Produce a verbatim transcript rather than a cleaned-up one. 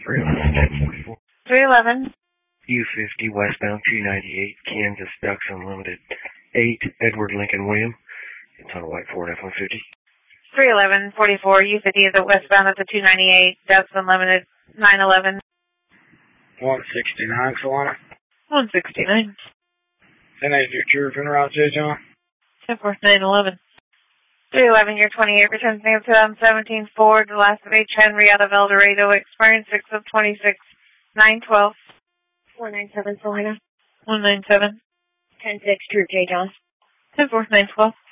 three eleven forty-four. three eleven. U fifty westbound two ninety-eight, Kansas Ducks Unlimited. eight, Edward Lincoln William. It's on a white Ford F one fifty. three eleven forty-four, U fifty is at westbound at the two ninety-eight, Ducks Unlimited, nine eleven. one sixty-nine, Solana. one sixty-nine. ten eight, your Turpin route, J. John. ten four, nine eleven. three eleven, your twenty-eight, returns name twenty seventeen Ford, the last of H. Henry out of El Dorado, expiring six of twenty-six, nine twelve. four nine seven, Solana. one nine seven. ten six, Troop J. John. ten four, nine twelve.